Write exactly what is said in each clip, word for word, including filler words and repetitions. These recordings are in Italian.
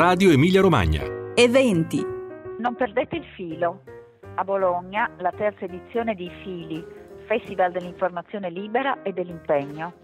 Radio Emilia Romagna. Eventi. Non perdete il filo. A Bologna la terza edizione di Fili, Festival dell'informazione libera e dell'impegno.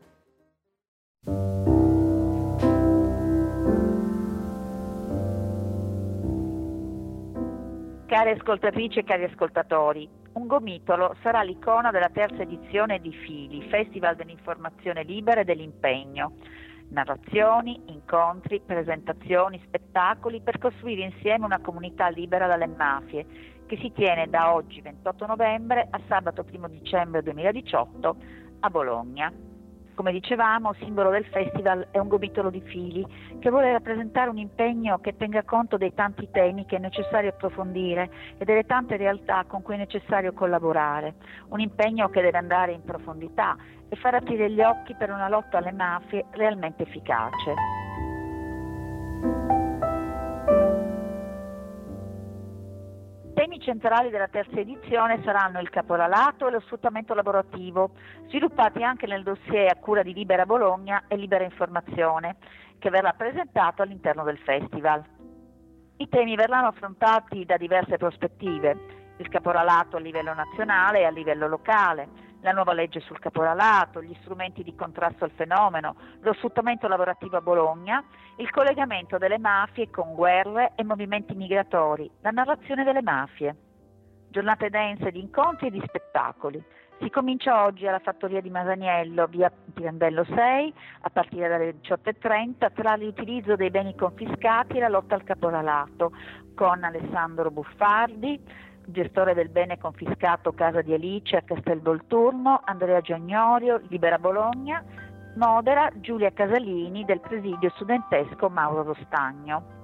Cari ascoltatrici e cari ascoltatori, un gomitolo sarà l'icona della terza edizione di Fili, Festival dell'informazione libera e dell'impegno. Narrazioni, incontri, presentazioni, spettacoli per costruire insieme una comunità libera dalle mafie, che si tiene da oggi ventotto novembre a sabato primo dicembre duemiladiciotto a Bologna. Come dicevamo, simbolo del festival è un gomitolo di fili che vuole rappresentare un impegno che tenga conto dei tanti temi che è necessario approfondire e delle tante realtà con cui è necessario collaborare. Un impegno che deve andare in profondità e far aprire gli occhi per una lotta alle mafie realmente efficace. Temi centrali della terza edizione saranno il caporalato e lo sfruttamento lavorativo, sviluppati anche nel dossier a cura di Libera Bologna e Libera Informazione, che verrà presentato all'interno del festival. I temi verranno affrontati da diverse prospettive: il caporalato a livello nazionale e a livello locale, la nuova legge sul caporalato, gli strumenti di contrasto al fenomeno, lo sfruttamento lavorativo a Bologna, il collegamento delle mafie con guerre e movimenti migratori, la narrazione delle mafie. Giornate dense di incontri e di spettacoli. Si comincia oggi alla Fattoria di Masaniello, via Pirandello sei, a partire dalle diciotto e trenta, tra l'utilizzo dei beni confiscati e la lotta al caporalato, con Alessandro Buffardi, gestore del bene confiscato Casa di Alice a Castelvolturno, Andrea Giagnorio, Libera Bologna, modera Giulia Casalini del presidio studentesco Mauro Rostagno.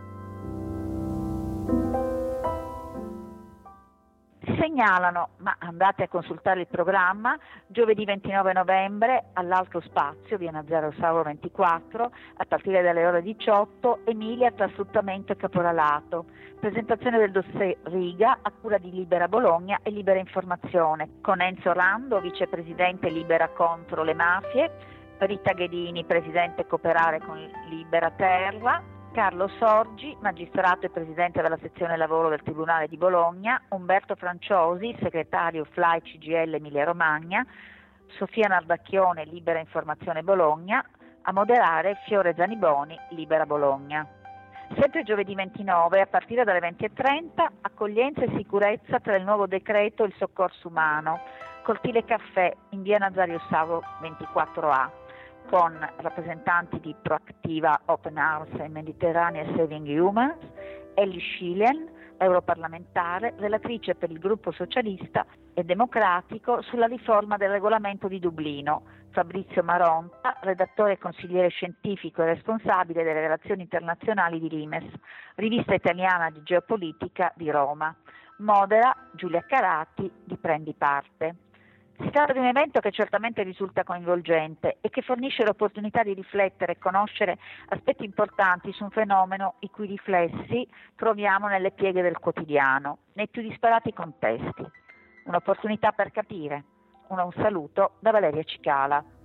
Si segnalano, ma andate a consultare il programma, giovedì ventinove novembre all'Alto Spazio, via Nazaro Sauro ventiquattro, a partire dalle ore diciotto, Emilia tra sfruttamento e caporalato. Presentazione del dossier Riga a cura di Libera Bologna e Libera Informazione, con Enzo Rando, vicepresidente Libera contro le mafie, Rita Ghedini, presidente Cooperare con Libera Terra, Carlo Sorgi, magistrato e presidente della sezione lavoro del Tribunale di Bologna, Umberto Franciosi, segretario F L A I C G I L Emilia Romagna, Sofia Nardacchione, Libera Informazione Bologna, a moderare Fiore Zaniboni, Libera Bologna. Sempre giovedì ventinove, a partire dalle venti e trenta, accoglienza e sicurezza tra il nuovo decreto e il soccorso umano, Cortile Caffè in via Nazario Sauro ventiquattro A, con rappresentanti di Proactiva Open Arms e Mediterranea Saving Humans, Ellie Schillen, europarlamentare, relatrice per il gruppo socialista e democratico sulla riforma del regolamento di Dublino, Fabrizio Maronta, redattore e consigliere scientifico e responsabile delle relazioni internazionali di Limes, rivista italiana di geopolitica di Roma, modera Giulia Carati di Prendi Parte. Si tratta di un evento che certamente risulta coinvolgente e che fornisce l'opportunità di riflettere e conoscere aspetti importanti su un fenomeno i cui riflessi troviamo nelle pieghe del quotidiano, nei più disparati contesti. Un'opportunità per capire. Un saluto da Valeria Cicala.